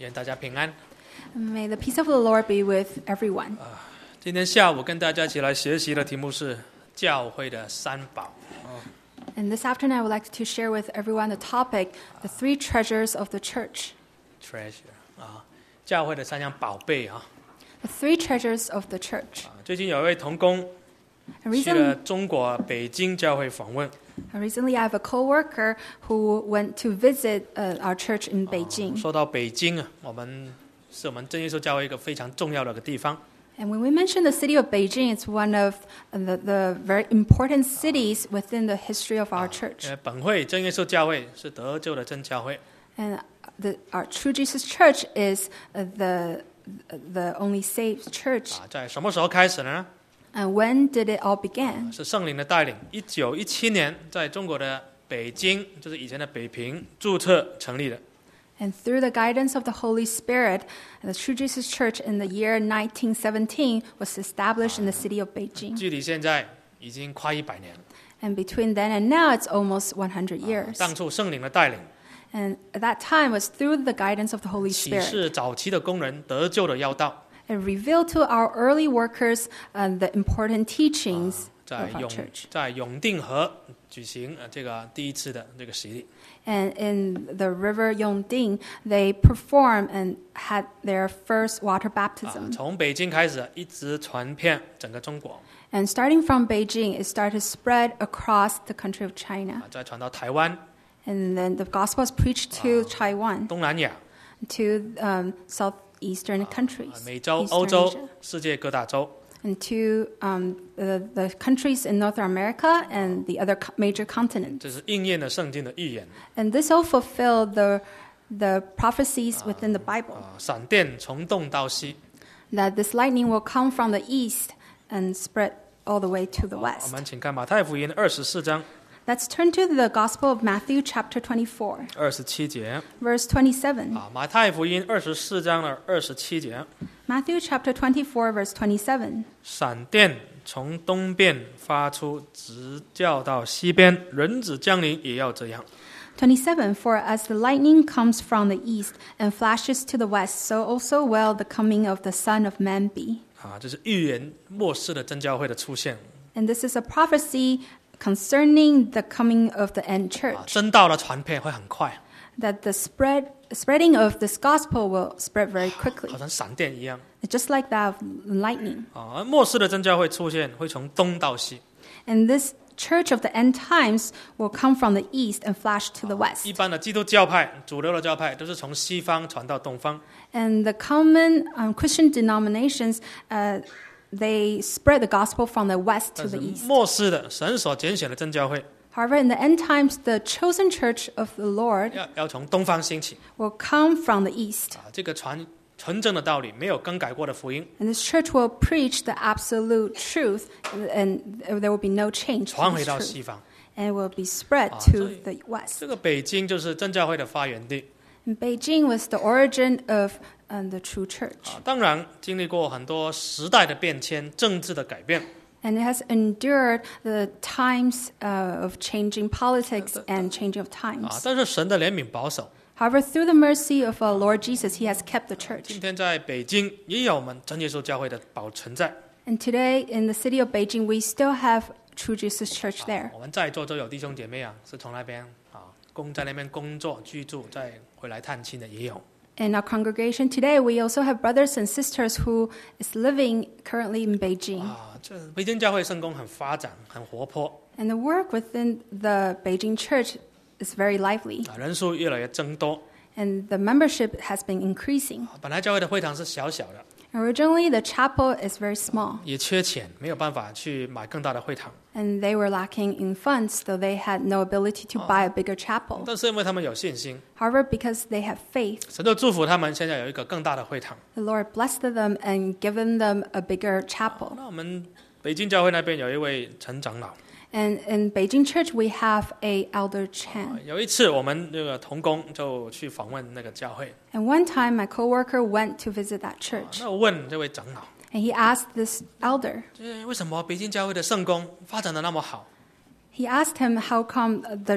愿大家平安。 May the peace of the Lord be with everyone. 今天下午跟大家一起来学习的题目是教会的三宝。 And this afternoon, I would like to share with everyone the topic, the three treasures of the church. treasure 教会的三样宝贝啊。 The three treasures of the church. 最近有一位同工 And 去了中国北京教会访问， recently, I have a co-worker who went to visit our church in Beijing. 说到北京啊，我们真耶稣教会一个非常重要的一个地方。 And when we mention the city of Beijing, it's one of the very important cities within the history of our church. 本会真耶稣教会是得救的真教会。 And our True Jesus Church is the only saved church. 在什么时候开始的呢？ And when did it all begin? 是圣灵的带领。1917年在中国的北京，就是以前的北平注册成立的。 And through the guidance of the Holy Spirit, the True Jesus Church in the year 1917 was established in the city of Beijing. 距离现在已经快100年了。 And between then and now, it's almost 100 years. 当初圣灵的带领， And at that time was through the guidance of the Holy 启 Spirit. 示早期的工人得救的要道， It revealed to our early workers the important teachings 在 of our church. 在永定河举行这个第一次的这个洗礼。 And in the river Yongding, they performed and had their first water baptism. 从北京开始，一直传遍整个中国， And starting from Beijing, it started to spread across the country of China. 再传到台湾、 And then the gospel is preached to Taiwan, 东南亚、 to southeastern countries, 美洲、 Eastern 欧洲 Asia, 世界各大洲。 and to the countries in North America and the other major continents. 这是应验了圣经的预言。 And this all fulfilled the prophecies within the Bible, 闪电从东到西。 that this lightning will come from the east and spread all the way to the 我 west. 们请看马太福音24章 Let's turn to the Gospel of Matthew chapter 24, 27节。 verse 27. 马太福音24章的27节， Matthew chapter 24, verse 27. 闪电从东边发出，直叫到西边，人子降临也要这样。 27. For as the lightning comes from the east and flashes to the west, so also will the coming of the Son of Man be. 这是预言末世的真教会的出现。 And this is a prophecy concerning the coming of the end church, 真道的传遍会很快， that the spreading of this gospel will spread very quickly, 好像闪电一样。 just like that of lightning. 末世的真教会出现会从东到西。 And this church of the end times will come from the east and flash to the west. 一般的基督教派、主流的教派都是从西方传到东方。 And the common Christian denominations, they spread the gospel from the west to 但 the 是 east. 末世的神所拣选的真教会 However, in the end times, the chosen church of the Lord 要从东方兴起。 will come from the east. 这个传纯正的道理，没有更改过的福音， And this church will preach the absolute truth, and there will be no change 传 to 回 this 到 truth. 西方。 And it will be spread so to the west. 这个北京就是真教会的发源地。 And Beijing was the origin of the true church. 当然经历过很多时代的变迁、政治的改变。 And it has endured the times of changing politics and changing of times. 但是神的怜悯保守。 However, through the mercy of our Lord Jesus, He has kept the 今 church. 天在北京也有我们真耶稣教会的保存在。 And today, in the city of Beijing, we still have True Jesus Church there. 我们在座都有弟兄姐妹是从那边在那边工作居住，再回来探亲的也有。 In our congregation today, we also have brothers and sisters who is living currently in Beijing. 这北京教会圣工很发展，很活泼， And the work within the Beijing church is very lively. 人数越来越增多。 And the membership has been increasing. 本来教会的会堂是小小的， Originally, the chapel is very small. 也缺钱，没有办法去买更大的会堂。 And they were lacking in funds, so they had no ability to buy a bigger chapel. 但是因为他们有信心， However, because they have faith, 神就祝福他们现在有一个更大的会堂。 the Lord blessed them and given them a bigger chapel. 那我们北京教会那边有一位陈长老， And in Beijing church, we have a Elder Chan. 有一次我们这个同工就去访问那个教会， And one time, my coworker went to visit that church. 那我问这位长老， And he asked this elder, 为什么北京教会的圣工发展的那么好？ he asked him how come the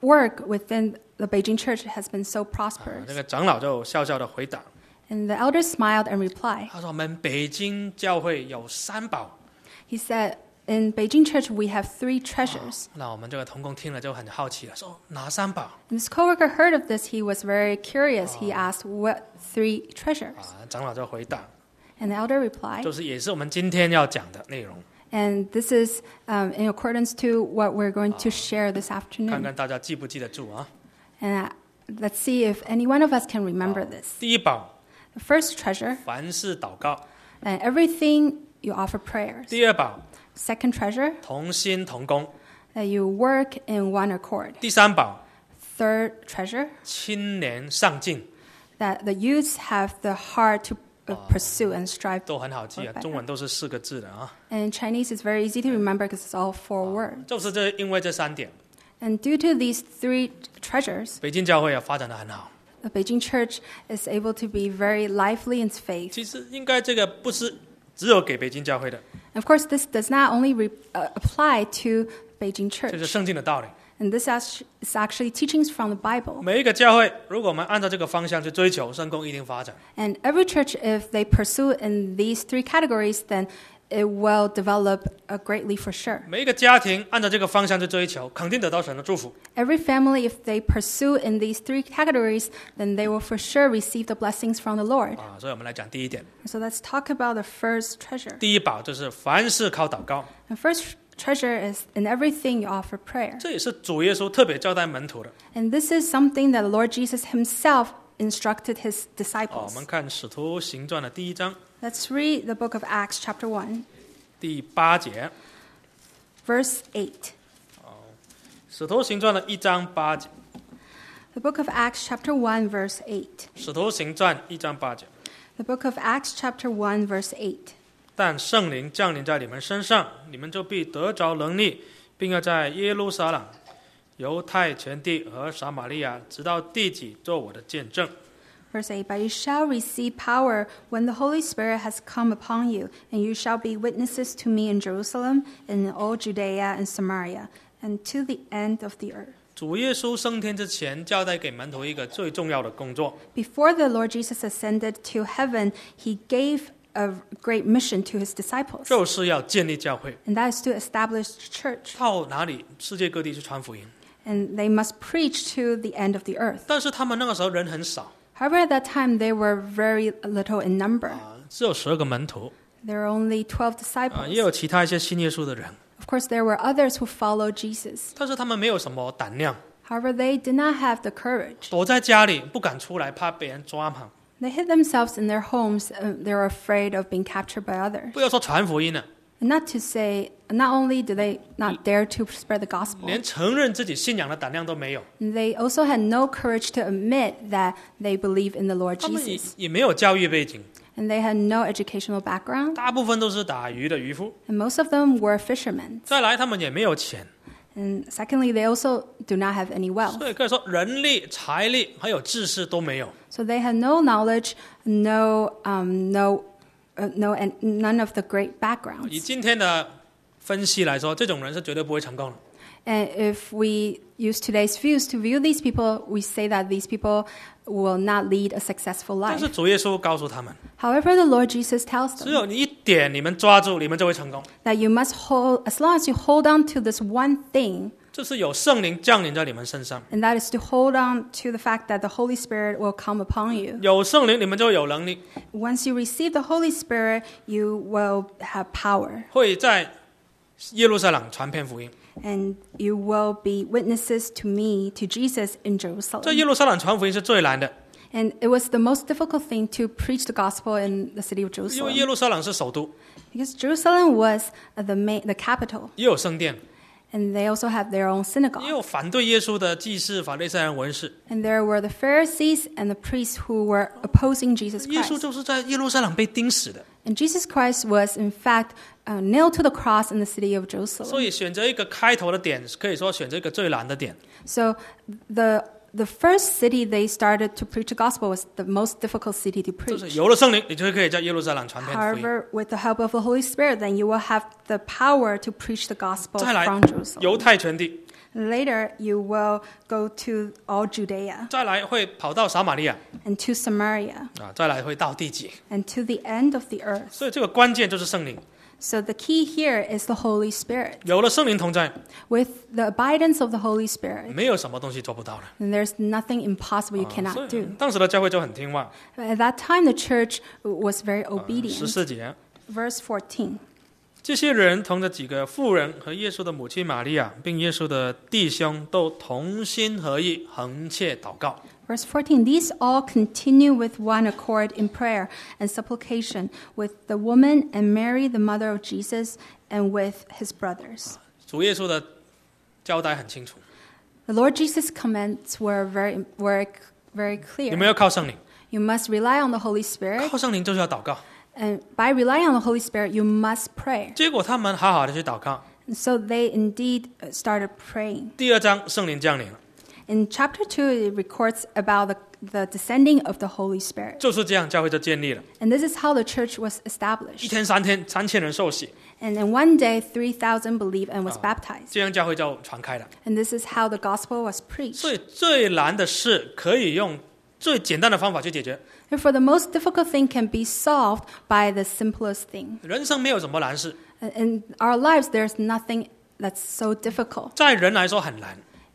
work within the Beijing church has been so prosperous. 这个长老就笑笑的回答， And the elder smiled and replied. 他说我们北京教会有3宝。 He said, in Beijing church we have 3 treasures. 那我们这个同工听了就很好奇了，说哪3宝？ And this coworker heard of this. He was very curious. He asked, what 3 treasures? 长老就回答， And the elder replied, 就是也是我们今天要讲的内容， and this is in accordance to what we're going to share this 看 afternoon. 看大家记不记得住啊？ And let's see if any one of us can remember this. 第一宝， The first treasure, 凡事祷告； and everything you offer prayers. 第二宝， Second treasure, 同心同工； that you work in one accord. 第三宝， Third treasure, 青年上进， that the youths have the heart to pursue and strive. 都很好记啊，中文都是4个字的啊。 And in Chinese, it's very easy to remember because it's all 4 words. 就是因为这3点， And due to these 3 treasures, 北京教会发展的很好。 the Beijing church is able to be very lively in its faith. 其实应该这个不是只有给北京教会的， Of course, this does not only apply to Beijing 这是 church. 圣经的道理。 And this is actually teachings from the Bible. 每一个教会，如果我们按照这个方向去追求，圣工一定发展。 And every church, if they pursue in these 3 categories, then it will develop greatly for sure. 每一个家庭按照这个方向去追求，肯定得到神的祝福。 Every family, if they pursue in these 3 categories, then they will for sure receive the blessings from the Lord. 所以我们来讲第一点， So let's talk about the first treasure. 第一宝就是凡事靠祷告， The first treasure is in everything you offer prayer. 这也是主耶稣特别交代门徒的。 And this is something that the Lord Jesus himself instructed his 我 disciples. 们看使徒行传的第1章 Let's read the book of Acts chapter 1, 第8节， verse 8. 使徒行传的1章8节， The book of Acts chapter 1, verse 8. 使徒行传1章8节。 The book of Acts chapter 1, verse 8. 但圣灵降临在你们身上，你们就必得着能力，并要在耶路撒冷、犹太全地和撒玛利亚，直到地极，做我的见证。 Verse 8, But you shall receive power when the Holy Spirit has come upon you, and you shall be witnesses to me in Jerusalem, and in all Judea and Samaria, and to the end of the earth. 主耶稣升天之前，交代给门徒一个最重要的工作， Before the Lord Jesus ascended to heaven, he gave a great mission to his disciples, 就是要建立教会， and that is to establish the church. 到哪里世界各地去传福音。 And they must preach to the end of the earth. 但是他们那个时候人很少， However, at that time, they were very little in number. 只有12个门徒， There were only 12 disciples. 也有其他一些信耶稣的人， Of course, there were others who followed Jesus. 但是他们没有什么胆量， However, they did not have the courage. 躲在家里不敢出来，怕被人抓嘛。 They hid themselves in their homes. They were afraid of being captured by others. 不要说传福音了， And not to say, not only did they not dare to spread the gospel, 连承认自己信仰的胆量都没有。 they also had no courage to admit that they believe in the Lord 他们 Jesus. 也没有教育背景， And they had no educational background. 大部分都是打鱼的渔夫。 And most of them were fishermen. 再来，他们也没有钱， And secondly, they also do not have any wealth. 所以可以说人力、财力还有知识都没有。 So they had no knowledge, and none of the great 以 backgrounds. 今天的分析来说，这种人是绝对不会成功的。 And if we use today's views to view these people, we say that these people will not lead a successful 但是 life. 主耶稣告诉他们， However, the Lord Jesus tells 只 them 有你一点你们抓住，你们就会成功。 that you must hold, as long as you hold on to this one thing, 就是有圣灵降临在你们身上， and that is to hold on to the fact that the Holy Spirit will come upon you. 有圣灵你们就会有能力， Once you receive the Holy Spirit, you will have power, 会在耶路撒冷传遍福音。 and you will be witnesses to me, to Jesus in 在 Jerusalem. 耶路撒冷传福音是最难的， And it was the most difficult thing to preach the gospel in the city of 因为耶 Jerusalem, 路撒冷是首都， because Jerusalem was the capital, 也有圣殿， and they also had their own 也 synagogue. 有反对耶稣的祭司、法利赛人、文士。 And there were the Pharisees and the priests who were opposing Jesus 耶稣 Christ. 就是在耶路撒冷被钉死的， And Jesus Christ was, in fact, nailed to the cross in the city of 所 Jerusalem. 以选择一个开头的点，可以说选择一个最难的点。 So the first city they started to preach the gospel was the most difficult city to 就是 preach. 有了圣灵，你就可以在耶路撒冷传遍福音。 However, with the help of the Holy Spirit, then you will have the power to preach the gospel 再来 from，Jerusalem. 犹太全地， Later, you will go to all Judea 再来会跑到撒玛利亚 and to Samaria 再来会到地极。 and to the end of the earth. 所以这个关键就是圣灵， So the key here is the Holy Spirit. 有了圣灵同在， With the abidance of the Holy Spirit, 没有什么东西做不到的。 then there's nothing impossible you 所 cannot 以 do. 当时的教会就很听话。 At that time, the church was very obedient. 14节， Verse 14. 这些人同着几个妇人和耶稣的母亲玛利亚，并耶稣的弟兄，都同心合意，恒切祷告。 Verse 14, these all continue with one accord in prayer and supplication with the woman and Mary, the mother of Jesus, and with his brothers. 主耶稣的交代很清楚， The Lord Jesus' comments were very 你们 clear. 要靠圣灵， You must rely on the Holy Spirit, 靠圣灵就是要祷告。 and by relying on the Holy Spirit, you must pray. 结果他们好好的去祷告。 And so they indeed started praying. 第2章，圣灵降临了， In chapter 2, it records about the descending of the Holy Spirit. 就是这样，教会就建立了。 And this is how the church was 一 established. 天3000人受洗， And in one day, 3,000 believed and was baptized. 这样教会就传开了。 And this is how the gospel was 所 preached. 以最难的事可以用最简单的方法去解决。 Therefore, the most difficult thing can be solved by the simplest thing. 人生没有什么难事， In our lives, there's nothing that's so difficult. 在人来说很难，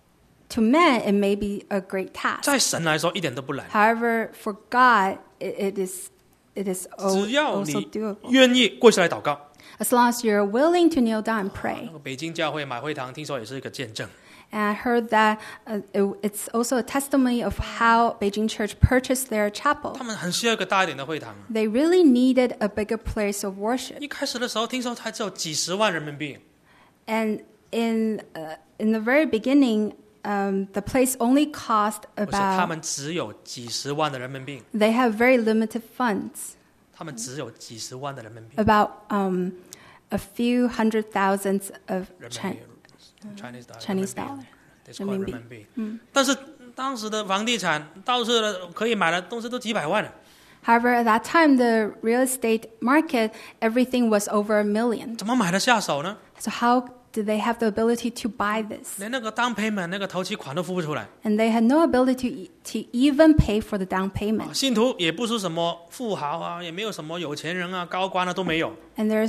To man, it may be a great task. 在神来说一点都不难。 However, for God, it is 只要 also 你 doable. 愿意跪下来祷告。 As long as you're willing to kneel down and pray. 那个北京教会买会堂，听说也是一个见证。 And I heard that it's also a testimony of how Beijing Church purchased their chapel. 他们很需要一个大一点的会堂。 They really needed a bigger place of worship. 一开始的时候，听说才只有几十万人民币， And in the very beginning, the place only cost 不是他 about. 们只有几十万的人民币， They have very limited funds, 他们只有几十万的人民币。 about a few hundred thousands of 人民 Chinese. 币 Chinese dollar ，That's called 人民币。但是当时的房地产，到处的可以买的东西都几百万了。 However, at that time, the real estate market, everything was over $1 million. 怎么买得下手呢？ So how did they have the ability to buy this? 连那个down payment 那个头期款都付不出来。 And they had no ability to even pay for the down payment. 信徒也不是什么富豪啊，也没有什么有钱人啊、高官啊都没有。 And there's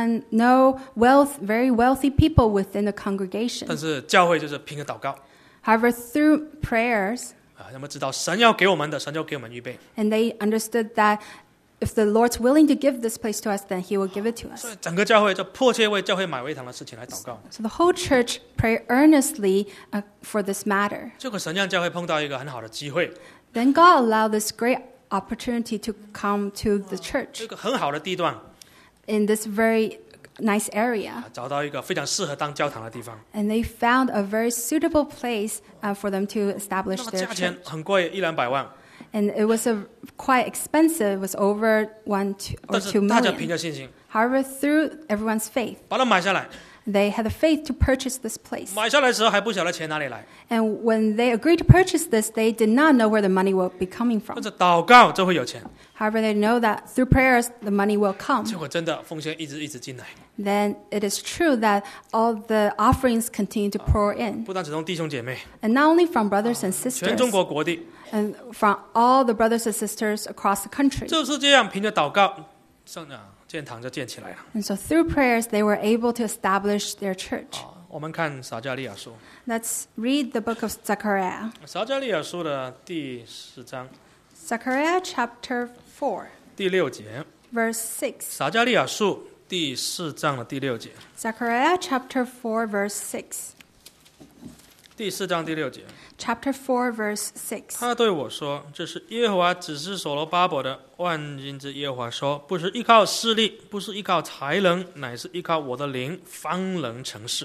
no very wealthy people within the congregation. 但是教会就是凭着祷告 However, through prayers, 他们知道神要给我们的，神就给我们预备。 and they understood that if the Lord's willing to give this place to us, then He will give it to 所 us. 以整个教会就迫切为教会买会堂的事情来祷告。 So the whole church pray earnestly for this matter. 结果神让教会碰到一个很好的机会， Then God allowed this great opportunity to come to the 这 church 个很好的地段 in this very nice area. 找到一个非常适合当教堂的地方。 And they found a very suitable place for them to 那 establish 么 their 价钱 church. 很贵，100-200万， And it was quite expensive. It was over 1 or 但是 2 大家凭 million. 着信心 However, through everyone's faith, 把它买下来。 they had the faith to purchase this place. 买下来的时候还不晓得钱哪里来， And when they agreed to purchase this, they did not know where the money will be coming 但 from. 是祷告就会有钱。 However, they know that through prayers, the money will come. 结果真的奉献一直进来， Then it is true that all the offerings continue to pour in. 不但只从弟兄姐妹， And not only from brothers and 全 sisters, 中国国地 and from all the brothers and sisters across the country. 就是这样，凭着祷告，建堂就建起来了。 And so through prayers, they were able to establish their church. 我们看撒迦利亚书， Let's read the book of Zechariah. 撒迦利亚书的第4章 Zechariah chapter 4, 第6节， verse 6. 撒迦利亚书第4章的第6节， Zechariah chapter 4, verse 6. 第4章第6节， Chapter 4, verse 6. 他对我说：“这是耶和华指示所罗巴伯的，万军之耶和华说，不是依靠势力，不是依靠才能，乃是依靠我的灵，方能成事。”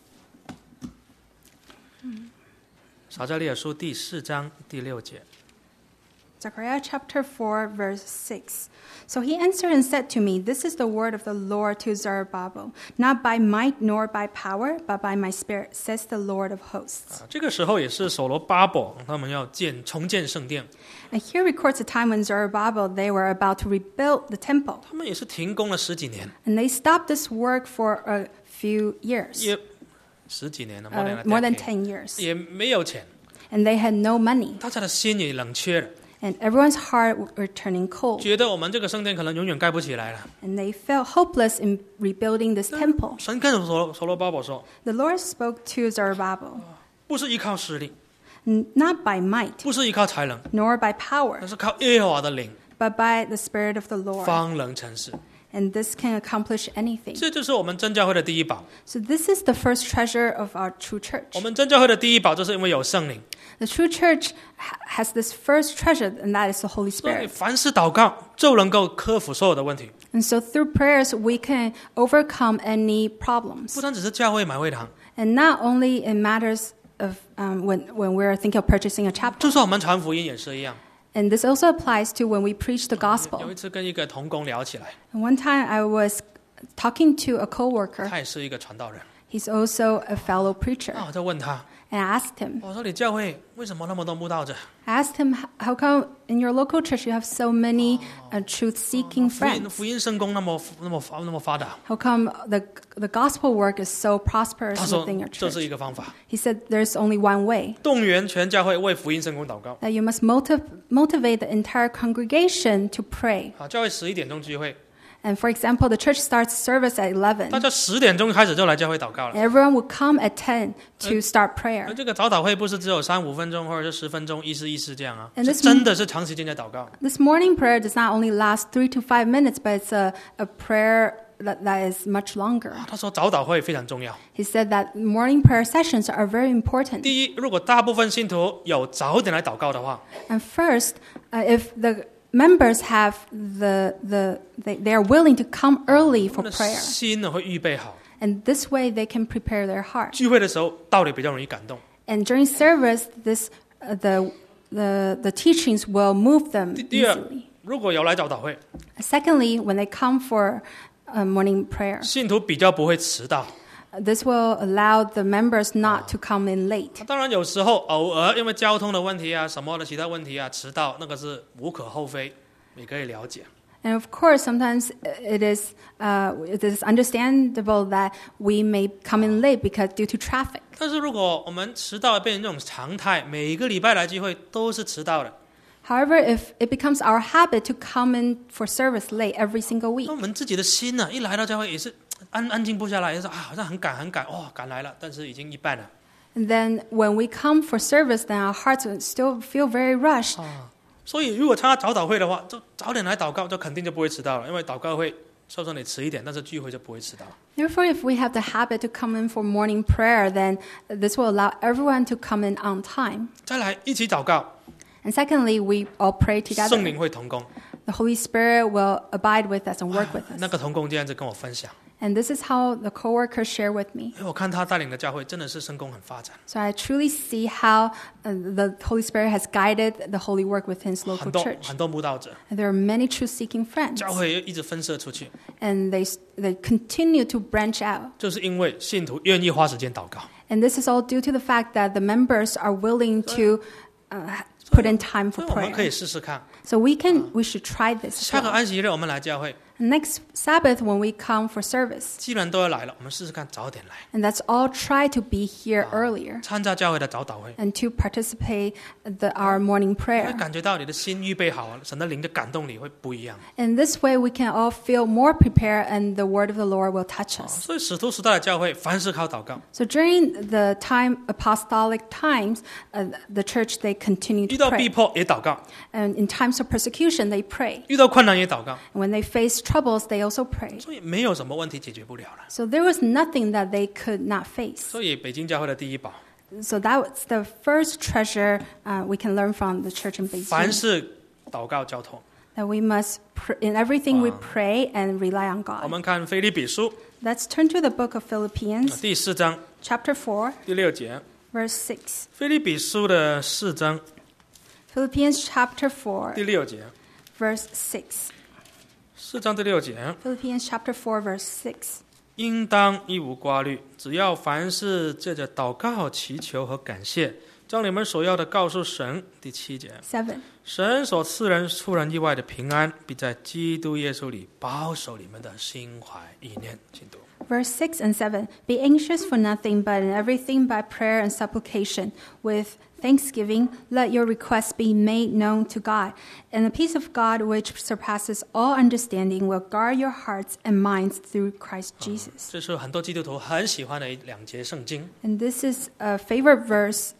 撒迦利亚书第4章第6节。 Zechariah chapter 4, verse 6. So he answered and said to me, This is the word of the Lord to Zerubbabel, not by might nor by power, but by my spirit, says the Lord of hosts. 这个时候也是所罗巴伯他们要重建圣殿， And here records a time when Zerubbabel, they were about to rebuild the temple. 他们也是停工了10几年， And they stopped this work for a few years. 也 10几年了 more than 10 10 years. 也没有钱， And they had no money. 大家的心也冷却了， And everyone's heart were turning cold. 觉得我们这个圣殿可能永远盖不起来了。 And they felt hopeless in rebuilding this temple. 神跟所罗巴伯说， The Lord spoke to Zerubbabel, 不是依靠实力， not by might, 不是依靠才能， nor by power, 而是靠耶和华的灵， but by the Spirit of the Lord. 方能成事。 And this can accomplish anything. 这就是我们真教会的第一宝。 So this is the first treasure of our true church. 我们真教会的第一宝，就是因为有圣灵， The true church has this first treasure, and that is the Holy 所以 Spirit. 凡事祷告就能够克服所有的问题。 And so through prayers, we can overcome any 不 problems. 单只是教会买会堂， And not only in matters of when we're thinking of purchasing a chapel. 就算我们传福音也是一样。 And this also applies to when we preach the 有 gospel. 一次跟一个同工聊起来， And one time I was talking to a coworker. 他也是一个传道人， He's also a fellow preacher. 那我就问他， And I asked him, 我说你教会为什么那么多慕道者？ I asked him, how come in your local church you have so many truth-seeking 福音 friends? 福音圣工那么发达？ How come the gospel work is so prosperous 他说 within your 这是 church? 一个方法， He said there's only one way, 动员全教会为福音圣工祷告。 that you must motivate the entire congregation to pray. 啊，教会11点钟聚会， And for example, the church starts service at 11. 大家10点钟开始就来教会祷告了。 Everyone would come at 10 to start 而 prayer. 这个早祷会不是只有3-5分钟，或者是10分钟，意思这样啊， And 是 this 真的是长时间在祷告。 This morning prayer does not only last 3 to 5 minutes, but it's a prayer that is much longer. 他说早祷会非常重要。 He said that morning prayer sessions are very important. 第一，如果大部分信徒有早点来祷告的话， And first, if the members have they are willing to come early 他 for 的 prayer, 心呢会预备好， and this way they can prepare their heart. 聚会的时候道理比较容易感动。 And during service, the teachings will move them 第二 easily. 如果有来早祷会， Secondly, when they come for morning prayer, 信徒比较不会迟到。 this will allow the members not to come in late. 当然有时候偶尔因为交通的问题啊，什么的其他问题啊，迟到那个是无可厚非，也可以了解。 And of course, sometimes it is understandable that we may come in late because due to traffic. 但是如果我们迟到变成这种常态，每个礼拜来聚会都是迟到的， However, if it becomes our habit to come in for service late every single 那 week, 我们自己的心呢、一来到教会也是安静不下来，也是啊，好像很赶，哦，赶来了，但是已经一半了。 and then when we come for service, then our hearts will still feel very rushed. 所以如果参加早祷会的话，就早点来祷告，就肯定就不会迟到了，因为祷告会说你迟一点，但是聚会就不会迟到。 Therefore, if we have the habit to come in for morning prayer, then this will allow everyone to come in on time. 再来一起祷告， And secondly, we all pray 圣灵 together. 会同工。 The Holy Spirit will abide with us and work with 那 us. 个同工这样子跟我分享， And this is how the coworkers share with me. 因为我看他带领的教会真的是圣工很发展， So I truly see how the Holy Spirit has guided the holy work within his local 很多 church. 很多慕道者， And there are many truth-seeking friends, 教会一直分射出去， and they continue to branch out. 就是因为信徒愿意花时间祷告。 And this is all due to the fact that the members are willing to put in time 所 for 以我们可以 prayer. 试试看， So we should try this. as 下个 well. 安息日我们来教会， Next Sabbath when we come for service, 既然都要来了，我们试试看早点来， and let's all try to be here earlier 参加教会的早祷会， and to participate our morning 会 prayer. 感觉到你的心预备好了，神的灵的感动你会不一样。 In this way, we can all feel more prepared, and the word of the Lord will touch us. 所以使徒时代的教会凡事靠祷告， So during the apostolic times, the church they continue 遇 to 到逼 pray, 迫也祷告， and in times of persecution they pray. 遇到困难也祷告， And when they face troubles, they also pray. 所以没有什么问题解决不了了。 So there was nothing that they could not face. 所以北京教会的第一宝， So that was the first treasure we can learn from the church in 凡 Beijing. 事祷告交托。 That we must, in everything we pray and rely on 我 God. 们看腓立比书 Let's turn to the book of Philippians, 第4章 chapter 4, 第6节， verse 6. 腓立比书的4章 Philippians chapter 4, 第6节， verse 6. 4章第6节， Philippians chapter 4, verse 6. 应当一无挂虑，只要凡事借着祷告、祈求和感谢， 将你们所要的告诉神。第7节， 7. 神所赐人出人意外的平安，必在基督耶稣里保守你们的心怀意念。请读。 Verse 6 and 7. Be anxious for nothing, but in everything by prayer and supplication, with thanksgiving, let your requests be made known to God. And the peace of God, which surpasses all understanding, will guard your hearts and minds through Christ Jesus. 这是很多基督徒很喜欢的2节圣经。 And this is a favorite verse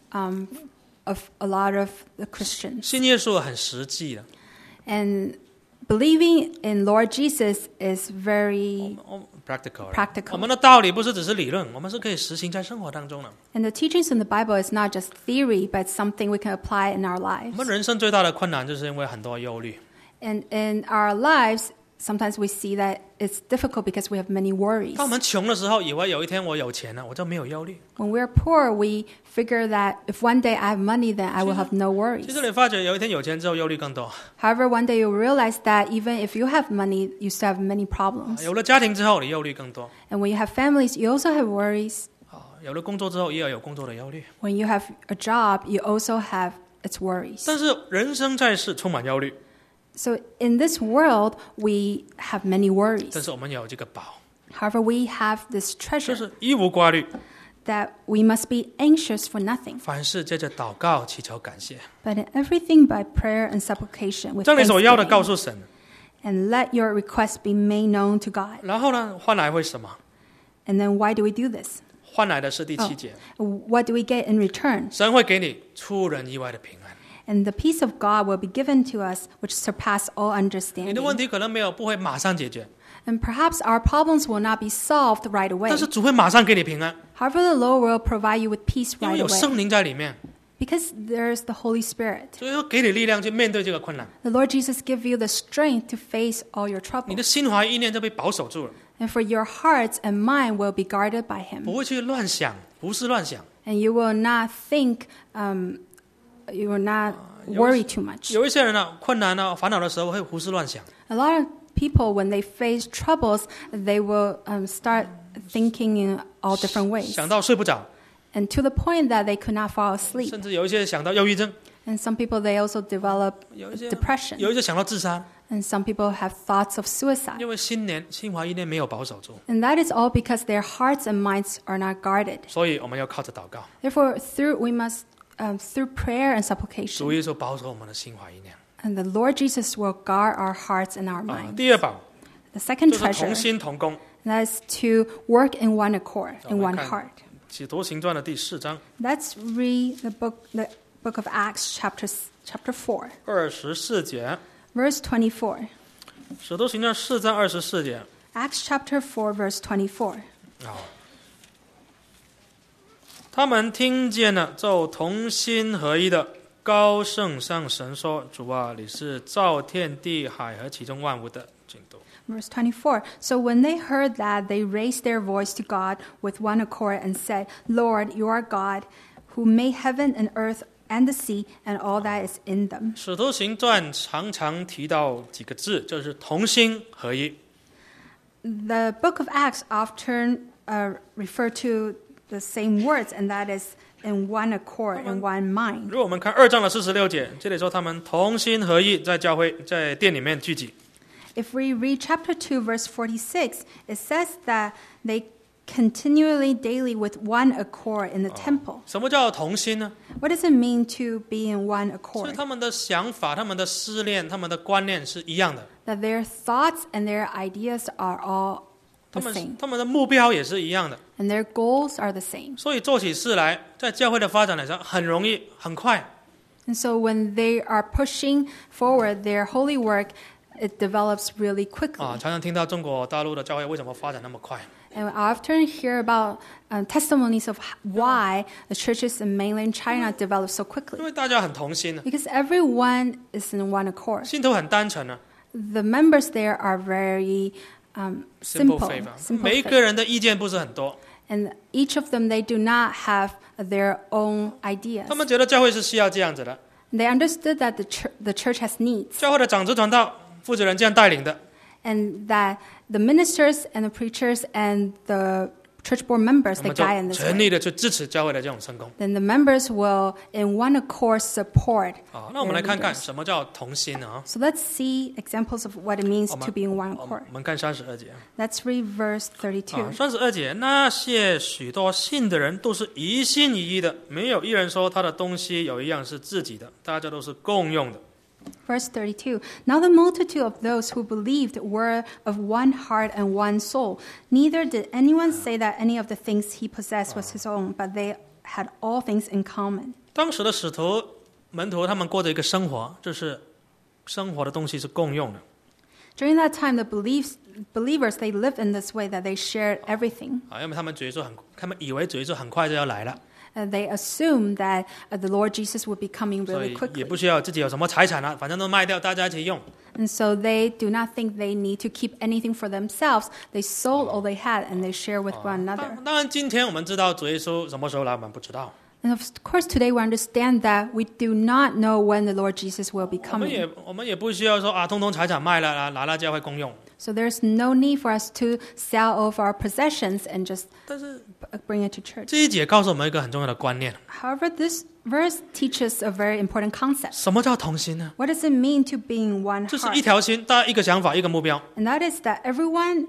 of a lot of the Christians. 信耶稣很实际的， And believing in Lord Jesus is very practical. practical. 我们的道理不是只是理论，我们是可以实行在生活当中的。 And the teachings in the Bible is not just theory, but something we can apply in our 我 lives. 们人生最大的困难就是因为很多忧虑。 And in our lives, sometimes we see that it's difficult because we have many worries. 当我们穷的时候，以为有一天我有钱了，我就没有忧虑。 When we're poor, we figure that if one day I have money, then I will have no 其 worries. 实你发觉有一天有钱之后，忧虑更多。 However, one day you realize that even if you have money, you still have many problems. 有了家庭之后，你忧虑更多。 And when you have families, you also have worries. 有了工作之后，也要有工作的忧虑。 When you have a job, you also have its worries. 但是人生在世充满忧虑， So in this world, we have many 但 worries. 是我们有这个宝， However, we have this 就 treasure 是一无挂虑， that we must be anxious for nothing, 凡事借着祷告祈求感谢， but in everything by prayer and supplication with 将你所要的告 thanksgiving, 诉神。 and let your requests be made known to God. 然后呢，换来会什么？ And then why do we do this? 换来的是第7节， What do we get in return? 神会给你出人意外的平安。 And the peace of God will be given to us, which surpass all 你的问 understanding. 题可能不会马上解决， And perhaps our problems will not be solved right away. 但是主会马上给你平安， However, the Lord will provide you with peace 因为 right 有圣 away 灵在里面， because there's the Holy Spirit. 所以说给你力量去面对这个困难。 The Lord Jesus give you the strength to face all your 你的 troubles. 心怀意念就被保守住了， And for your hearts and mind will be guarded by Him. 不会去乱想，胡思乱想。 And you will not think, you will not worry too much. 有一些人呢，困难呢、烦恼的时候会胡思乱想， A lot of people, when they face troubles, they will start thinking in all different ways. 想到睡不着， And to the point that they could not fall asleep. 甚至有一些想到忧郁症， And some people, they also develop 有一些 depression. 有一些想到自杀， And some people have thoughts of suicide. 因为心怀意念没有保守住， And that is all because their hearts and minds are not guarded. 所以我们要靠着祷告， Therefore, we must, through prayer and 主 supplication, 耶稣保守我们的心怀意念。 and the Lord Jesus will guard our hearts and our minds. 第二宝 The second 就是同 treasure, 心同工， that is to work in one accord, 我 in 们 one 看 heart. 使徒行传的第4章 Let's read the book of Acts, chapter 4, 24节， verse 24. 使徒行传4章24节。 Acts chapter 4, verse 24. 他们听见了，就同心合一的高声向神说：“主啊，你是造天地海和其中万物的。”请读。 Verse 24. So when they heard that, they raised their voice to God with one accord and said, Lord, you are God, who made heaven and earth and the sea and all that is in them. 使徒行传常常提到几个字，就是同心合一。 The book of Acts often refer to the same words, and that is in one accord, in one mind. 如果我们看2章的46节，这里说他们同心合一，在教会在殿里面聚集。 If we read chapter 2, verse 46, it says that they continually, daily, with one accord in the temple. 什么叫同心呢？ What does it mean to be in one 是 accord? 他们的想法、他们的思念、他们的观念是一样的， That their thoughts and their ideas are all 他 the 们 same, 他们的目标也是一样的， and their goals are the same. 所以做起事来，在教会的发展来说很容易、很快。 And so when they are pushing forward their holy work, it develops really quickly. 常常听到中国大陆的教会为什么发展那么快？ And I often hear about testimonies of why the churches in mainland China develop so 因 quickly. 为大家很同心啊， Because everyone is in one accord. 信徒很单纯啊 The members there are very ，simple simple, faith 啊 simple 每一个 faith. 人的意见不是很多， And each of them, they do not have their own ideas. 他们觉得教会是需要这样子的， They understood that the church has needs, 教会的长子传道负责人这样带领的， and that the ministers and the preachers and the church board members 我 they 们就 guide in this 全 way. 力的去支持教会的这种成功。 Then the members will, in one accord, support 那我们来 their 看看 leaders. 什么叫同心啊？ So let's see examples of what it means to be in one 我 accord. 们看32节。 Let's read verse 32. 32节，那些许多信的人都是一心一意的，没有一人说他的东西有一样是自己的，大家都是共用的。 Verse 32. Now the multitude of those who believed were of one heart and one soul. Neither did anyone say that any of the things he possessed was his own, but they had all things in common. 当时的使徒门徒他们过着一个生活，就是生活的东西是共用的。 During that time, the believers, they lived in this way that they shared everything. 因为他们以为主耶稣很快就要来了， They assumed that the Lord Jesus would be coming 所 really 以也 quickly. 不需要自己有什么财产反正都卖掉，大家一起用。 And so they do not think they need to keep anything for themselves. They sold all they had and they share with one another. 当然，今天我们知道主耶稣什么时候来，我们不知道。 And of course, today we understand that we do not know when the Lord Jesus will be 我 coming. 们也不需要说通通财产卖了拿来教会公用。 So there's no need for us to sell off our possessions and just 但是 bring it to church. 这一节告诉我们一个很重要的观念： However, this verse teaches a very important concept. 什么叫同心呢？ What does it mean to be in one 就是 heart? 一条心，大家一个想法，一个目标， And that is that everyone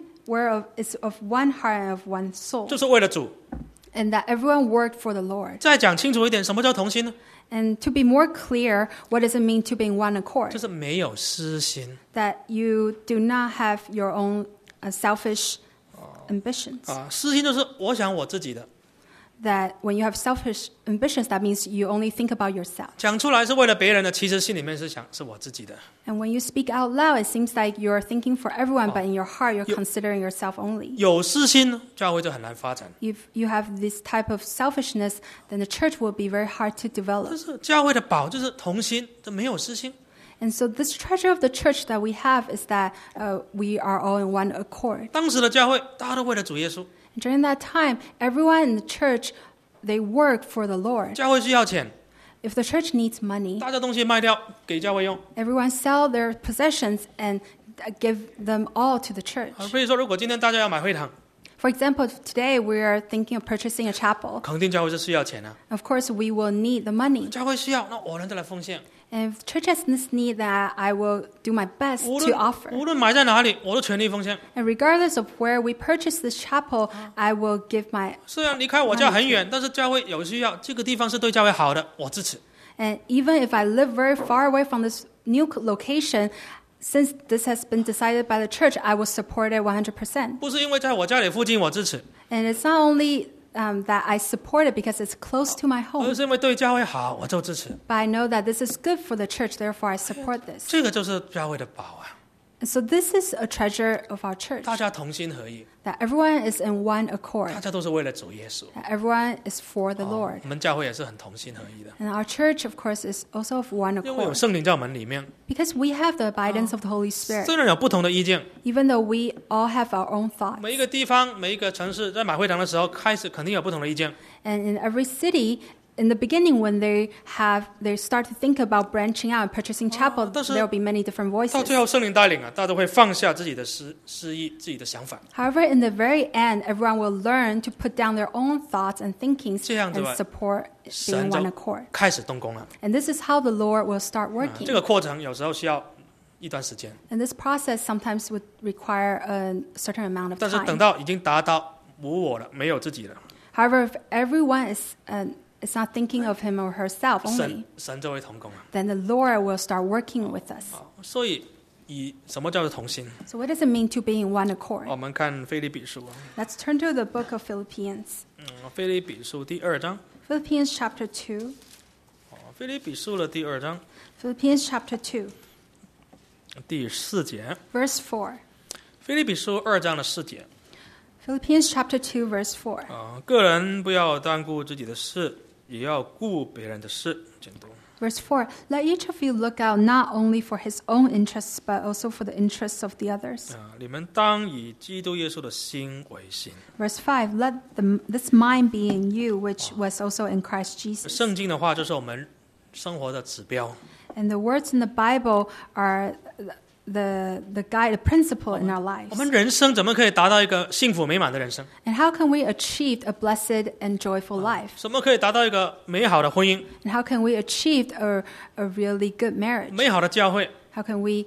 is of one heart and of one soul. 就是为了主。 And that everyone worked for the Lord. 再讲清楚一点，什么叫同心呢？ And to be more clear, what does it mean to be in one accord? 就是没有私心 That you do not have your own selfish ambitions. 私心就是我想我自己的， That when you have selfish ambitions, that means you only think about yourself. 讲出来是为了别人的，其实心里面是想是我自己的。 And when you speak out loud, it seems like you're thinking for everyone, but in your heart, you're considering yourself only. 有私心呢，教会就很难发展。 If you have this type of selfishness, then the church will be very hard to 就 develop. 是教会的宝，就是同心，这没有私心。 And so this treasure of the church that we have is that we are all in one accord. 当时的教会，大家都为了主耶稣， During that time, everyone in the church, they work for the Lord. 教会需要钱， If the church needs money, 大家东西卖掉给教会用。 everyone sell their possessions and give them all to the church. 比如说，如果今天大家要买会堂， For example, today we are thinking of purchasing a chapel. 肯定教会是需要钱啊。 Of course, we will need the money. 教会需要，那我能再来奉献。 And if church has this need, that I will do my best 无 to 论 offer. 无论买在哪里，我都全力奉献。 And regardless of where we purchase this chapel, I will give my. 虽然离开我家很远，但是教会有需要，这个地方是对教会好的，我支持。 And even if I live very far away from this new location, since this has been decided by the church, I will support it 100%. 不是因为在我家里附近我支持， And it's not only that I support it because it's close to my 而 home, 是因为对教会好，我就支持。 but I know that this is good for the church, therefore I support this. 这个就是教会的宝啊！ And so this is a treasure of our church, 大家同心合意， that everyone is in one accord, 大家都是为了主耶稣。 that everyone is for the Lord. 我们教会也是很同心合意的， And our church, of course, is also of one 因为有 accord, 圣灵在我们里面。 because we have the abidance of the Holy Spirit. 虽然有不同的意见， Even though we all have our own thoughts, 每一个地方、每一个城市在买会堂的时候，开始肯定有不同的意见。 and in every city, in the beginning, when they start to think about branching out and purchasing chapel, 但是 there will be many different 到 voices. 最后，圣灵带领啊，大家都会放下自己的私意、自己的想法。 However, in the very end, everyone will learn to put down their own thoughts and thinkings 这样子 and 吧， support being 神 one 就 accord. 开始动工了。 And this is how the Lord will start 这 working. 个过程有时候需要一段时间， And this process sometimes would require a certain amount of 但是等 time. 到已经达到无我了，没有自己了， However, if everyone is not thinking of him or herself 神 only, 神就会同工了。 then the Lord will start working with us. 所以以什么叫做同心？ So what does it mean to be in one accord? 我们看腓立比书啊， Let's turn to the book of Philippians. 腓立比书第2章， Philippians chapter 2. 腓立比书的第2章 Philippians chapter 2, 第4节， verse 4. 腓立比书2章的4节。 Philippians chapter 2, verse 4. 个人不要单顾自己的事，也要顾别人的事。简读。 Verse 4. Let each of you look out not only for his own interests, but also for the interests of the others. 你们当以基督耶稣的心为心。 Verse 5. Let this mind be in you, which was also in Christ Jesus. 圣经的话就是我们生活的指标。 And the words in the Bible are the guide, the principle in our 我 lives. 们人生怎么可以达到一个幸福美满的人生？ And how can we achieve a blessed and joyful life? 什么可以达到一个美好的婚姻、 And how can we achieve a really good marriage? 美好的教会？ How can we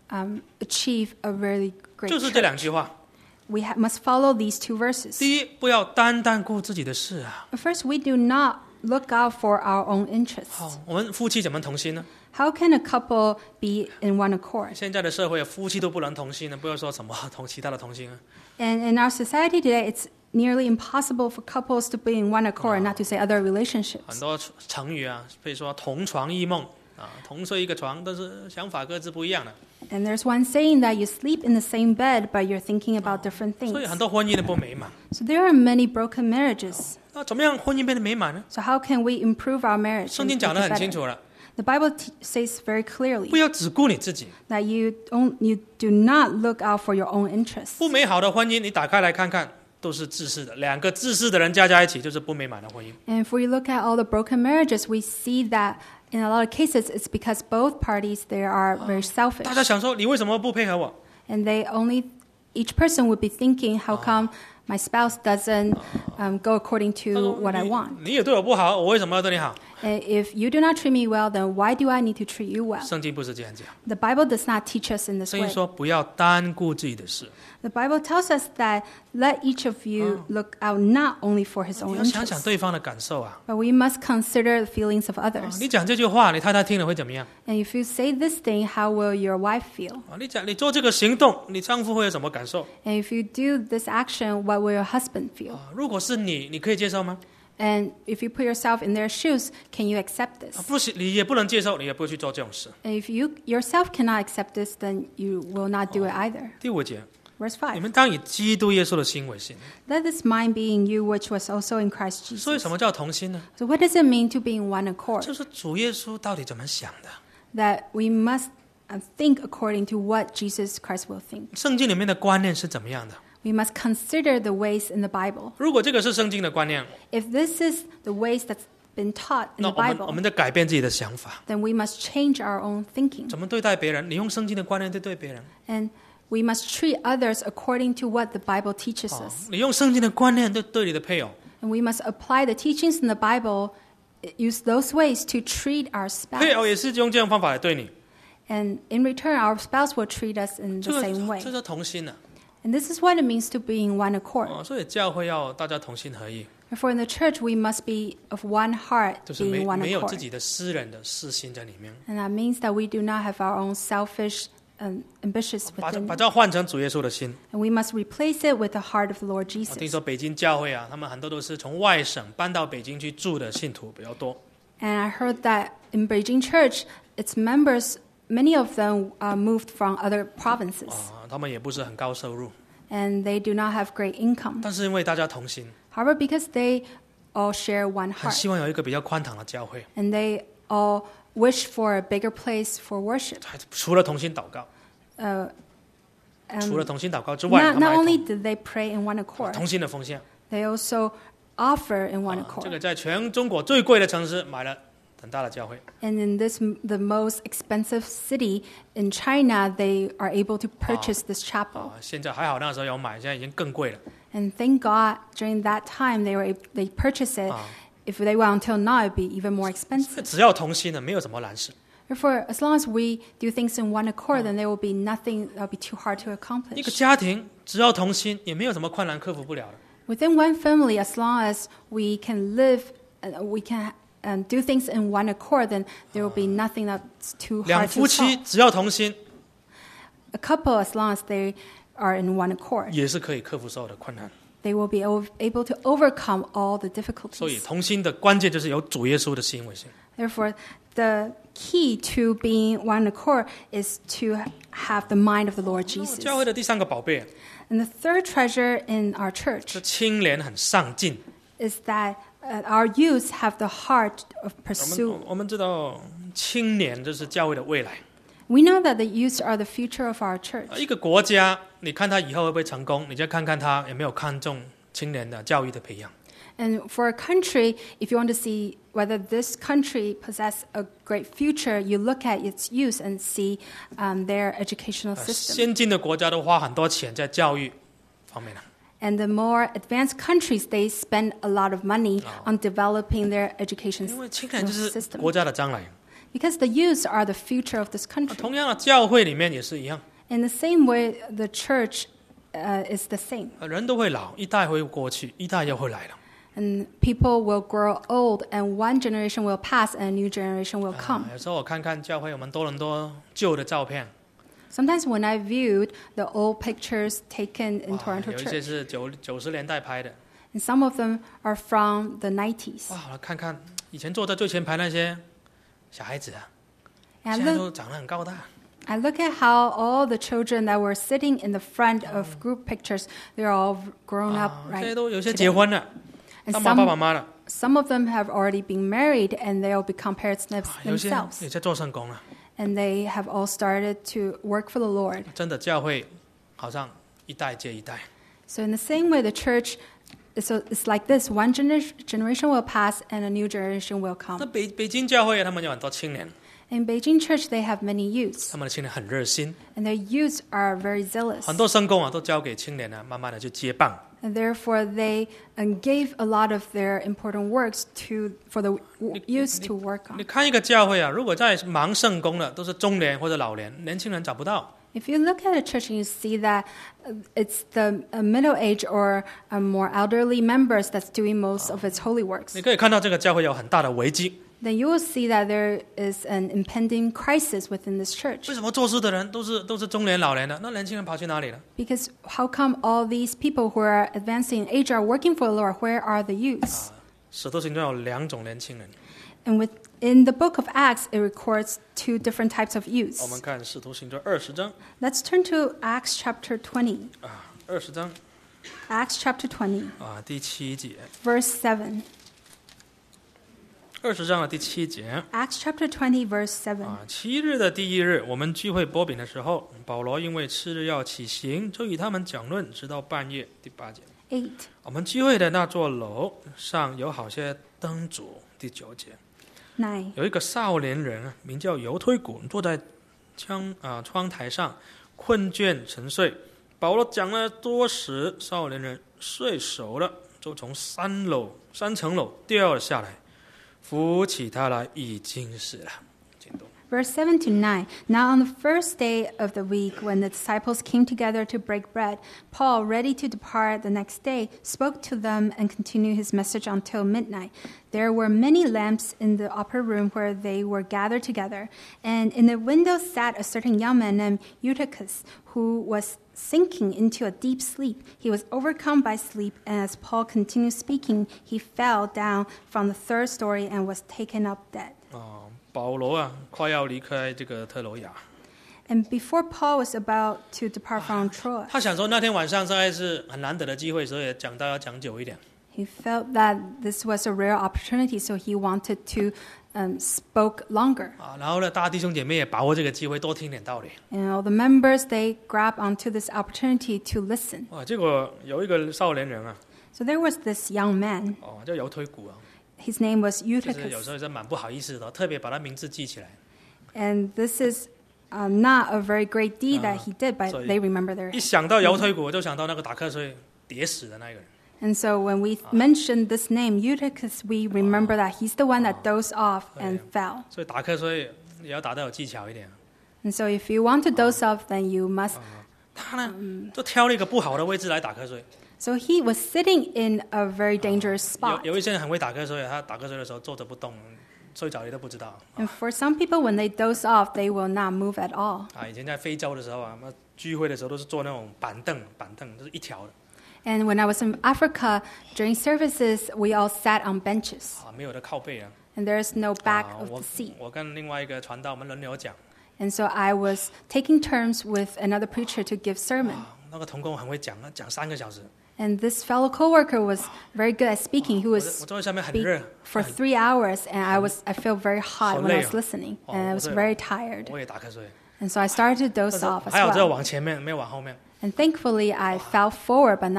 achieve a really great 就是这两 church? 句话。 We must follow these two verses. 第一，不要单单顾自己的事啊。 First, we do not look out for our own interests. 好，我们夫妻怎么同心呢？ How can a couple be in one accord? 现在的社会，夫妻都不能同心呢，不要说什么其他的同心啊。 And in our society today, it's nearly impossible for couples to be in one accord, not to say other 很 relationships. 多成语啊，比如说同床异梦啊，同睡一个床，但是想法各自不一样的。 And there's one saying that you sleep in the same bed, but you're thinking about different 所以 things. 很多婚姻都不美满。 So there are many broken marriages. 那怎么样婚姻变得美满呢？ So how can we improve our marriage? 圣 and 经 make 讲得 it 很清 better? 楚了， The Bible says very 不 clearly 要只顾你自己。 that you do not look out for your own interests. 不美好的婚姻，你打开来看看，都是自私的。两个自私的人加在一起，就是不美满的婚姻。 And if we look at all the broken marriages, we see that in a lot of cases, it's because both parties they are very 大家 selfish, 想说，你为什么不配合我？ and each person would be thinking, how come my spouse doesn't go according 他 to 说 what I want? 你也对我不好，我为什么要对你好？ And if you do not treat me well, then why do I need to treat you well? 圣经不是这样讲， The Bible does not teach us in this 圣经 way. 说不要单顾自己的事， The Bible tells us that let each of you look out not only for his 你 own 要想想 interests, 对方的感受啊。 but we must consider the feelings of others. 你讲这句话，你太太听了会怎么样？ And if you say this thing, how will your wife feel? 你做这个行动，你丈夫会有什么感受？ And if you do this action, what will your husband feel? 如果是你，你可以接受吗？ And if you put yourself in their shoes, can you accept this? 不行，你也不能接受，你也不会去做这种事。 And if you yourself cannot accept this, then you will not do it either. 第五节， Verse 你 5. 们当以基督耶稣的心为心。 Let this mind be in you, which was also in Christ 所以 Jesus. 什么叫同心呢？ So what does it mean to be in one accord? 就是主耶稣到底怎么想的？ That we must think according to what Jesus Christ will think. 圣经里面的观念是怎么样的？ We must consider the ways in the Bible. 如果这个是圣经的观念， If this is the ways that's been taught in 那 the 我 Bible, 们得改变自己的想法， then we must change our own thinking. 怎么对待别人？你用圣经的观念对别人。 And we must treat others according to what the Bible teaches us. 你用圣经的观念对你的配偶， And we must apply the teachings in the Bible, use those ways to treat our 配偶 spouse. 也是用这种方法来对你。 And in return, our spouse will treat us in 这 the 个 same way. 这是同心的。 And this is what it means to be in one accord. 所以教会要大家同心合意， Therefore, in the church, we must be of one heart, 就是 being in one 没有自 accord. 己的私人的私心在里面。 And that means that we do not have our own selfish ambitions 把 within. 这换成主耶稣的心。 And we must replace it with the heart of the Lord 我听 Jesus. 说北京教会啊，他们很多都是从外省搬到北京去住的信徒比较多。 And I heard that in Beijing Church, its members, many of them moved from other provinces. 他们也不是很高收入， And they do not have great income. 但是因为大家同心， However, because they all share one 很 heart, 希望有一个比较宽敞的教会。 and they all wish for a bigger place for worship. 除了同心祷告， 除了 And 同心祷告之外， not 他们还 only did they pray in one accord, 同心的奉献。 they also offer in one 这个 accord. 在全中国最贵的城市买了很大的教会。 And in the most expensive city in China, they are able to purchase this chapel. 现在还好，那时候有买，现在已经更贵了。 And thank God, during that time, they purchased it. If they were until now, it'd be even more expensive. 只要同心的，没有什么难事。 Therefore, as long as we do things in one accord, then there will be nothing that will be too hard to 一个 accomplish. 家庭只要同心，也没有什么困难克服不了的。 Within one family, as long as we can live, we can do things in one accord, then there will be nothing that's too 两 hard 夫 to 妻 solve. 只要同心， A couple, as long as they are in one accord, 也是可以克服所有的困难。 they will be able to overcome all the 所以 difficulties. 同心的关键就是有主耶稣的心为心。 Therefore, the key to being one accord is to have the mind of the Lord 那么 Jesus. 教会的第三个宝贝 And the third treasure in our church 是青年很上进。 is that our youth have the heart of 我 pursuit. 们知道，青年这是教会的未来。 We know that the youth are the future of our church. 一个国家，你看他以后会不会成功，你就看看他有没有看重青年的教育的培养。 And for a country, if you want to see whether this country possess a great future, you look at its youth and see their educational system. 先进的国家都花很多钱在教育方面。 And the more advanced countries, they spend a lot of money on developing their education 因为青年就是 system. 国家的将来。 Because the youth are the future of this country. 同样的，教会里面也是一样。 In the same way, the church is the same. 人都会老，一代会过去，一代又会来了。 And people will grow old, and one generation will pass, and a new generation will come. 有时候我看看教会我们多伦多旧的照片， Sometimes when I viewed the old pictures taken in 哇 Toronto 有一些 Church, 是90年代拍的， and some of them are from the 90s. 哇，我看看以前坐在最前排那些小孩子啊， And 现在都长得很高大。 I look at how all the children that were sitting in the front of group pictures, they're all grown up 这 right 些都有些 today. 结婚了， And 当爸爸妈妈了， some of them have already been married, and they'll become parents 有些 themselves. 也在做圣工了。 And they have all started to work for the Lord. 真的教会好像一代接一代。 So in the same way, the church, it's like this. One generation will pass, and a new generation will 那 come. 北京教会他们有很多青年， In Beijing Church, they have many youths, 他们的青年很热心， and their youths are very zealous. 很多圣工啊都交给青年呢，慢慢的去接棒。 And therefore, they gave a lot of their important works for the youths to work 你 on. 看一个教会啊，如果在忙圣工的都是中年或者老年，年轻人找不到。 If you look at a church and you see that it's the middle-aged or more elderly members that's doing most of its holy works, 你可以看到这个教会有很大的危机。 then you will see that there is an impending crisis within this church. 为什么做事的人都是中年老年的？那年轻人跑去哪里了？ Because how come all these people who are advancing in age are working for the Lord? Where are the youths? 使徒行传有2种年轻人。 And in the book of Acts, it records two different types of 我 youths. 们看使徒行传20章 Let's turn to Acts chapter 20. 啊，20章 Acts chapter 20, 啊第7节， verse 7. 20章的第7节 Acts chapter 20, verse 7. 啊，7日的第1日，我们聚会擘饼的时候，保罗因为次日要起行，就与他们讲论，直到半夜。第8节， 8. 我们聚会的那座楼上有好些灯烛。第9节。 9. 有一个少年人名叫犹推古，坐在窗台上困倦沉睡。保罗讲了多时，少年人睡熟了，就从3层楼掉了下来，扶起他来，已经死了。请读。 Verse 7 to 9. Now on the first day of the week, when the disciples came together to break bread, Paul, ready to depart the next day, spoke to them and continued his message until midnight. There were many lamps in the upper room where they were gathered together, and in the window sat a certain young man named Eutychus, who was sinking into a deep sleep. He was overcome by sleep, and as Paul continued speaking, he fell down from the third story and was taken up dead. 保罗啊，快要离开这个特罗亚， And before Paul was about to depart from Troy, 他想说那天晚上实在是很难得的机会，所以讲到要讲久一点。 he felt that this was a rare opportunity, so he wanted to spoke longer. 然后呢，大家弟兄姐妹也把握这个机会，多听点道理。 And all the members, they grab onto this opportunity to listen. 结果有一个少年人啊， So there was this young man. 叫犹推古啊， His name was 就是有时 Eutychus. 候是蛮不好意思的，特别把他名字记起来。 And this is not a very great deed that he did, but so they remember their 一想到犹推古，就想到那个打瞌睡跌死的那个人。 And so when we mention this name, Eutychus, we remember that he's the one that dozed off and fell. 所以打瞌睡也要打得有技巧一点。 And so if you want to doze off, then you must. 他呢，就挑了一个不好的位置来打瞌睡。 So he was sitting in a very dangerous spot. 有一些人很会打瞌睡，他打瞌睡的时候坐着不动，睡着你都不知道。 And for some people, when they doze off, they will not move at all. 以前在非洲的时候啊，聚会的时候都是坐那种板凳，就是一条的。 And when I was in Africa, during services, we all sat on benches. 没有的靠背啊。 And there's no back of the seat. 我跟另外一个传道，我们轮流讲。 And so I was taking turns with another preacher to give sermon. 那个同工很会讲，讲3个小时。 And this fellow coworker was very good at speaking. He 我 was 坐在下面很 speak 热， for 3 hours, and I felt very hot when I was listening, and I was very tired. 我也打瞌睡。 And so I started to doze off as 还好只有 well. 往前面，没有往后面。 And thankfully, I fell forward, but not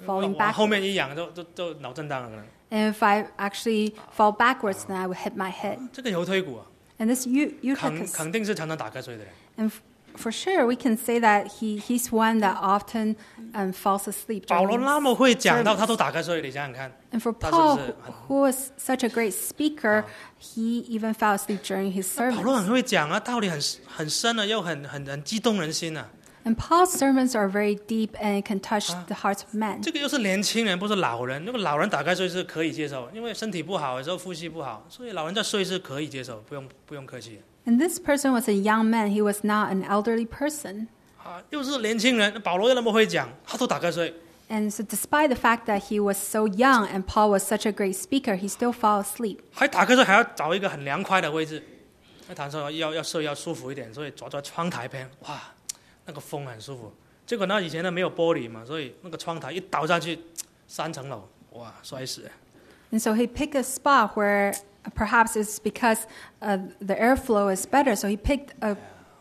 falling 往后 backwards. 面一仰就脑震荡了可能。 And if I actually fall backwards, then I would hit my head. 这个右推骨啊， And this Eutychus, 肯定是常常打瞌睡的人。 and for sure, we can say that he's one that often falls asleep 保 during 罗那么会讲到，他都打瞌睡，你想想看。 And for 他是不 Paul, 是 who was such a great speaker, he even fell asleep during his 保罗 sermons. 很会讲啊，道理很深啊，又很激动人心啊。 And Paul's sermons are very deep and can touch the hearts of men. 这个又是年轻人，不是老人。那个老人打瞌睡是可以接受，因为身体不好，有时候呼吸不好，所以老人在睡是可以接受，不用客气。 And this person was a young man. He was not an elderly person. 啊，又是年轻人，保罗又那么会讲，他都打瞌睡。 And so despite the fact that he was so young and Paul was such a great speaker, he still fell asleep. 还打瞌睡，还要找一个很凉快的位置。那他说要睡要舒服一点，所以坐在窗台边，哇，那个风很舒服。结果呢，以前呢没有玻璃嘛，所以那个窗台一倒下去，3层楼，哇，摔死了。 And so he picked a spot where perhaps it's because the airflow is better. So he picked a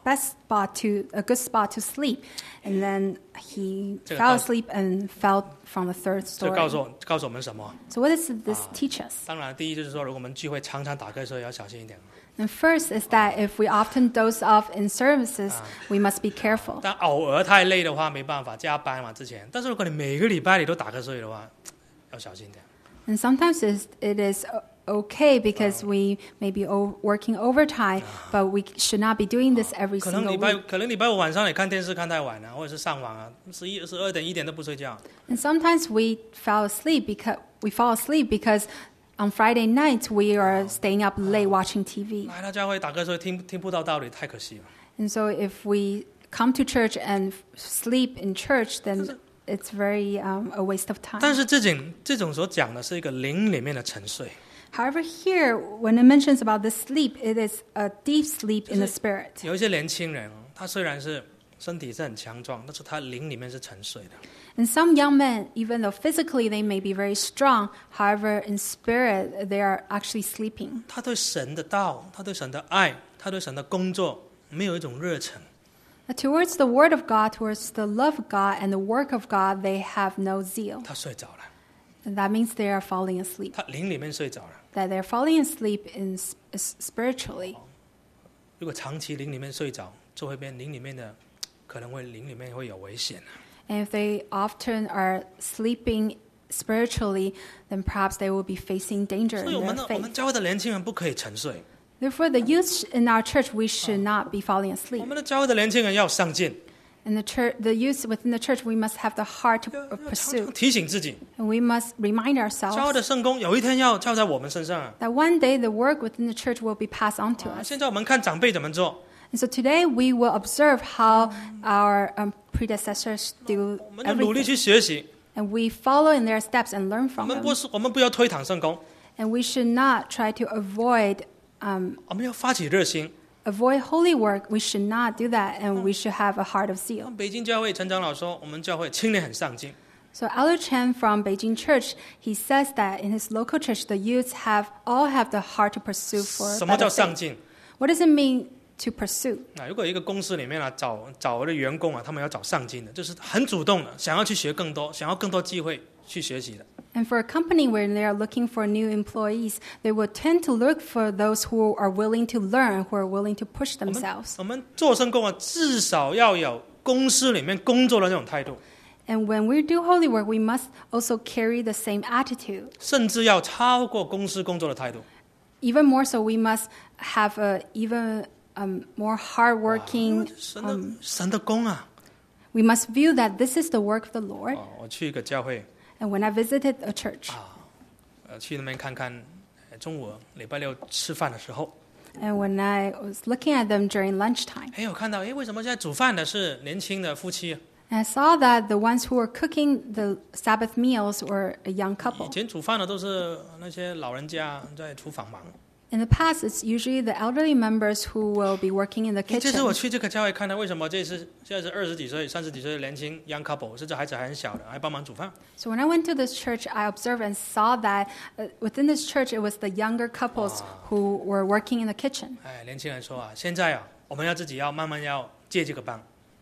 good spot to sleep. And then he fell asleep and fell from the third 这 story. 告诉我们什么？ So what does this teach us? 当然，第一就是说，如果我们聚会常常打瞌睡，要小心一点。 And first is that if we often doze off in services, we must be careful. 但偶尔太累的话，没办法加班嘛，之前。但是如果你每个礼拜你都打瞌睡的话，要小心点。 And sometimes it is okay because we may be working overtime, but we should not be doing this every 可能 single 礼 week. 拜五晚上你看电视看太晚了，或者是上网啊，12点1点都不睡觉。 And sometimes we fall asleep because on Friday nights we are staying up late watching TV. 来到教会打瞌睡，听不到道理，太可惜了。 And so if we come to church and sleep in church, then it's very a waste of 但 time. 是这种所讲的是一个灵里面的沉睡， However, here, when it mentions about the sleep, it is a deep sleep in the spirit. 有一些年轻人，他虽然是身体是很强壮，但是他灵里面是沉睡的。 And some young men, even though physically they may be very strong, however, in spirit, they are actually sleeping. 他对神的道，他对神的爱，他对神的工作，没有一种热忱。 Towards the word of God, towards the love of God and the work of God, they have no zeal. 他睡着了， And that means they are falling asleep. 他灵里面睡着了。 That they're falling asleep spiritually. 如果长期灵里面睡着，就会变灵里面的，可能会灵里面会有危险。 And if they often are sleeping spiritually, then perhaps they will be facing danger 所以 in 我 their 们 faith. 教会的年轻人不可以沉睡， Therefore, the youth in our church, we should not be falling 我 asleep. 们的教会的年轻人要上进， And the youth within the church, we must have the heart to 要常 pursue. 常提醒自己， And we must remind 教会 ourselves 的圣工有一天要交在我们身上啊。 that one day the work within the church will be passed on to us. 现在我们看长辈怎么做， And so today we will observe how our predecessors do 我们要努力 everything. 去学习。 And we follow in their steps and learn 我 from 们 them. 不要推搪圣工， And we should not try to avoid 我们要发起热心。 holy work. We should not do that. And we should have a heart of zeal. 北京教会陈长老说，我们教会青年很上进。 So Elder Chen from Beijing Church, he says that in his local church, the youths all have the heart to pursue for 什么叫 better 上 faith. 进？ What does it mean to pursue? 如果一个公司里面找的员工啊，他们要找上进的，就是很主动的，想要去学更多，想要更多机会去学习的。 And for a company where they are looking for new employees, they will tend to look for those who are willing to learn, who are willing to push themselves. 我们做圣工啊，至少要有公司里面工作的这种态度， And when we do holy work, we must also carry the same attitude. 甚至要超过公司工作的态度。 Even more so, we must have a even more hardworking. 神的工啊！ We must view that this is the work of the Lord. 我去一个教会， And when I visited a church, 去那边看看，中午礼拜六吃饭的时候， and when I was looking at them during lunchtime, 我看到，为什么现在煮饭的是年轻的夫妻？ and I saw that the ones who were cooking the Sabbath meals were a young 以 couple. 前煮饭的都是那些老人家在厨房忙。 In the past, it's usually the elderly members who will be working in the 这次我 kitchen. 去这个教会看到，为什么现在是20几岁、30几岁的年轻 young couple， 甚至孩子还很小的，还帮忙煮饭。 So when I went to this church, I observed and saw that within this church, it was the younger couples who were working in the kitchen. 年轻人说啊，现在啊，我们自己要慢慢要借这个帮。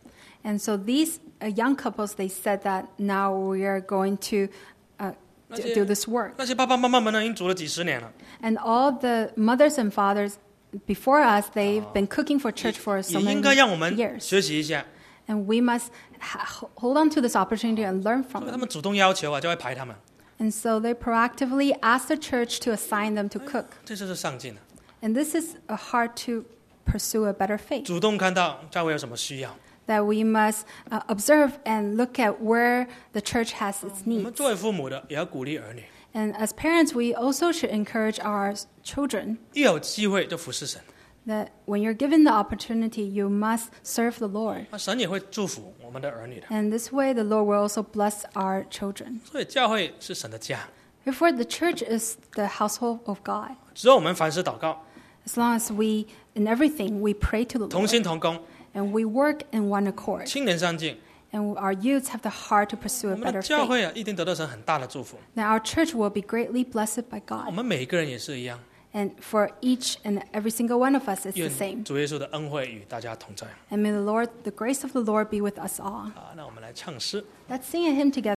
And so these young couples, they said that now we are going to do this work. 那些爸爸妈妈们呢，已经煮了几十年了， And all the mothers and fathers before us, they've been cooking for church for so 也 many 应该让我们 years. 学习一下。 And we must hold on to this opportunity and learn 所 from 以他 them. 们主动要求啊，就会排他们， And so they proactively ask the church to assign them to cook. 这就是上进了。 And this is a heart to pursue a better faith. 主动看到教会有什么需要， That we must observe and look at where the church has its 我们 needs. 作为父母的也要鼓励儿女， And as parents, we also should encourage our children 一有机会就服侍神， that when you're given the opportunity, you must serve the Lord. 那神也会祝福我们的儿女的。 And this way, the Lord will also bless our children. 所以教会是神的家， Therefore, the church is the household of God. 只有我们凡事祷告， As long as we, in everything, we pray to the 同 Lord 心同工， and we work in one accord, 青年上进， and our youths have the heart to pursue 我 a 们的 better 教 faith, 会啊，一定得到神很大的祝福。 then our church will be greatly blessed by 我 God. 们每一个人也是一样。 And for each and every single one of us, it's the 愿 same. 主耶稣的恩惠与大家同在。 And may the grace of the Lord be with us all. 那我们来唱诗。 Let's sing a hymn together.